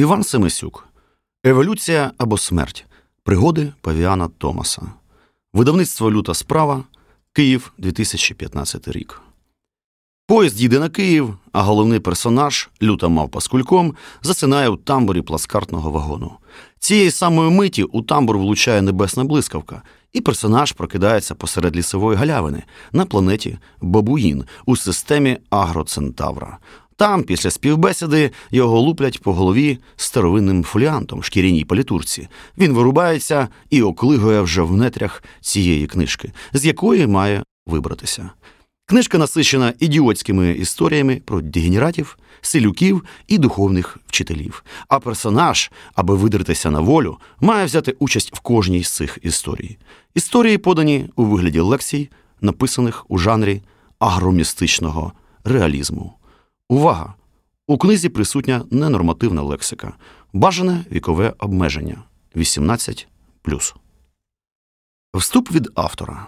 Іван Семисюк. Еволюція або смерть. Пригоди Павіана Томаса. Видавництво «Люта справа», Київ, 2015 рік. Поїзд їде на Київ, а головний персонаж, люта мавпа з кульком, засинає у тамбурі плацкартного вагону. Цієї самої миті у тамбур влучає небесна блискавка, і персонаж прокидається посеред лісової галявини на планеті Бабуїн у системі Агроцентавра. Там, після співбесіди, його луплять по голові старовинним фоліантом в шкіряній палітурці. Він вирубається і оклигує вже в нетрях цієї книжки, з якої має вибратися. Книжка насичена ідіотськими історіями про дегенератів, селюків і духовних вчителів. А персонаж, аби видертися на волю, має взяти участь в кожній з цих історій. Історії подані у вигляді лекцій, написаних у жанрі агромістичного реалізму. Увага! У книзі присутня ненормативна лексика. Бажане вікове обмеження – 18+. Вступ від автора.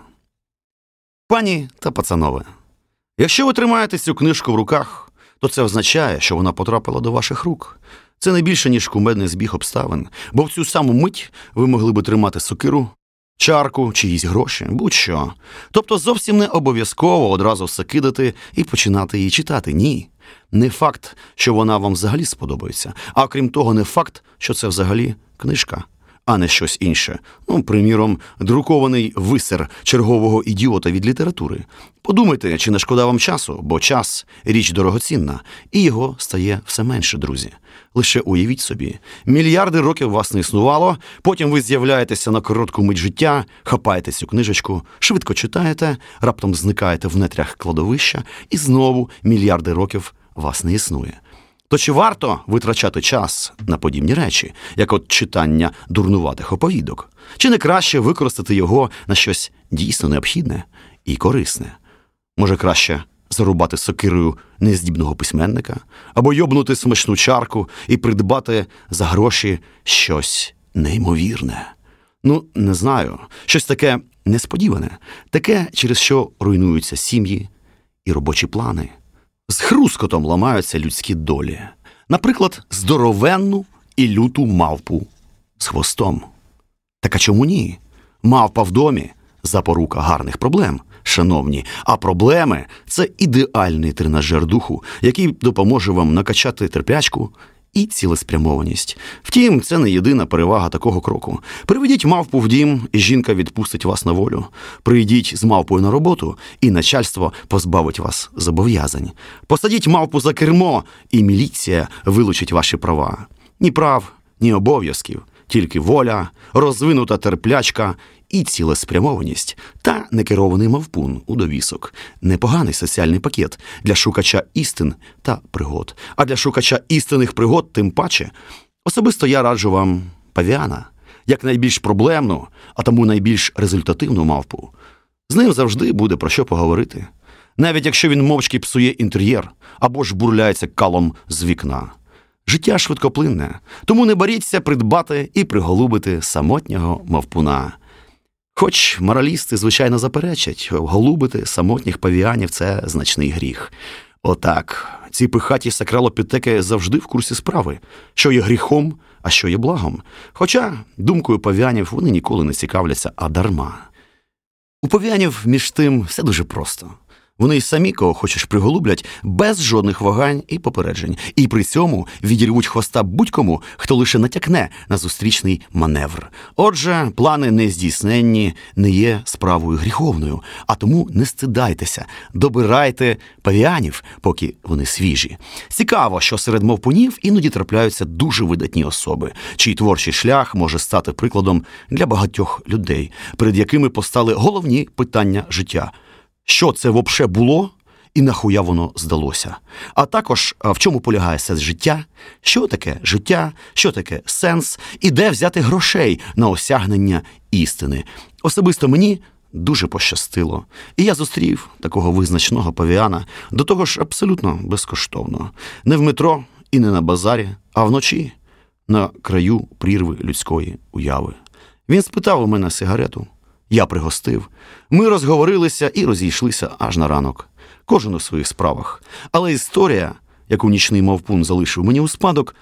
Пані та пацанове, якщо ви тримаєте цю книжку в руках, то це означає, що вона потрапила до ваших рук. Це не більше, ніж кумедний збіг обставин, бо в цю саму мить ви могли би тримати сокиру, чарку, чиїсь гроші, будь-що. Тобто зовсім не обов'язково одразу все кидати і починати її читати. Ні. Не факт, що вона вам взагалі сподобається, а крім того, не факт, що це взагалі книжка, а не щось інше. Приміром, друкований висер чергового ідіота від літератури. Подумайте, чи не шкода вам часу, бо час – річ дорогоцінна, і його стає все менше, друзі. Лише уявіть собі, мільярди років вас не існувало, потім ви з'являєтеся на коротку мить життя, хапаєте цю книжечку, швидко читаєте, раптом зникаєте в нетрях кладовища, і знову мільярди років вас не існує. То чи варто витрачати час на подібні речі, як от читання дурнуватих оповідок? Чи не краще використати його на щось дійсно необхідне і корисне? Може, краще зарубати сокирою нездібного письменника? Або йобнути смачну чарку і придбати за гроші щось неймовірне? Не знаю. Щось таке несподіване. Таке, через що руйнуються сім'ї і робочі плани. З хрускотом ламаються людські долі. Наприклад, здоровенну і люту мавпу з хвостом. Так а чому ні? Мавпа в домі – запорука гарних проблем, шановні. А проблеми – це ідеальний тренажер духу, який допоможе вам накачати терплячку і цілеспрямованість. Втім, це не єдина перевага такого кроку. Приведіть мавпу в дім, і жінка відпустить вас на волю. Прийдіть з мавпою на роботу, і начальство позбавить вас зобов'язань. Посадіть мавпу за кермо, і міліція вилучить ваші права. Ні прав, ні обов'язків, тільки воля, розвинута терплячка і цілеспрямованість та некерований мавпун у довісок. Непоганий соціальний пакет для шукача істин та пригод. А для шукача істинних пригод тим паче. Особисто я раджу вам павіана, як найбільш проблемну, а тому найбільш результативну мавпу. З ним завжди буде про що поговорити. Навіть якщо він мовчки псує інтер'єр або ж бурляється калом з вікна. Життя швидкоплинне, тому не боріться придбати і приголубити самотнього мавпуна. Хоч моралісти, звичайно, заперечать, голубити самотніх павіанів – це значний гріх. Отак, ці пихаті сакралопітеки завжди в курсі справи, що є гріхом, а що є благом. Хоча, думкою павіанів, вони ніколи не цікавляться, а дарма. У павіанів, між тим, все дуже просто. Вони й самі, кого хочеш, приголублять без жодних вагань і попереджень. І при цьому відірвуть хвоста будь-кому, хто лише натякне на зустрічний маневр. Отже, плани нездійсненні не є справою гріховною, а тому не стидайтеся, добирайте павіанів, поки вони свіжі. Цікаво, що серед мавпунів іноді трапляються дуже видатні особи, чий творчий шлях може стати прикладом для багатьох людей, перед якими постали головні питання життя. Що це вообще було і нахуя воно здалося? А також, в чому полягає сенс життя, що таке сенс і де взяти грошей на осягнення істини. Особисто мені дуже пощастило. І я зустрів такого визначного павіана, до того ж абсолютно безкоштовно. Не в метро і не на базарі, а вночі на краю прірви людської уяви. Він спитав у мене сигарету. Я пригостив. Ми розговорилися і розійшлися аж на ранок. Кожен у своїх справах. Але історія, яку нічний мавпун залишив мені у спадок,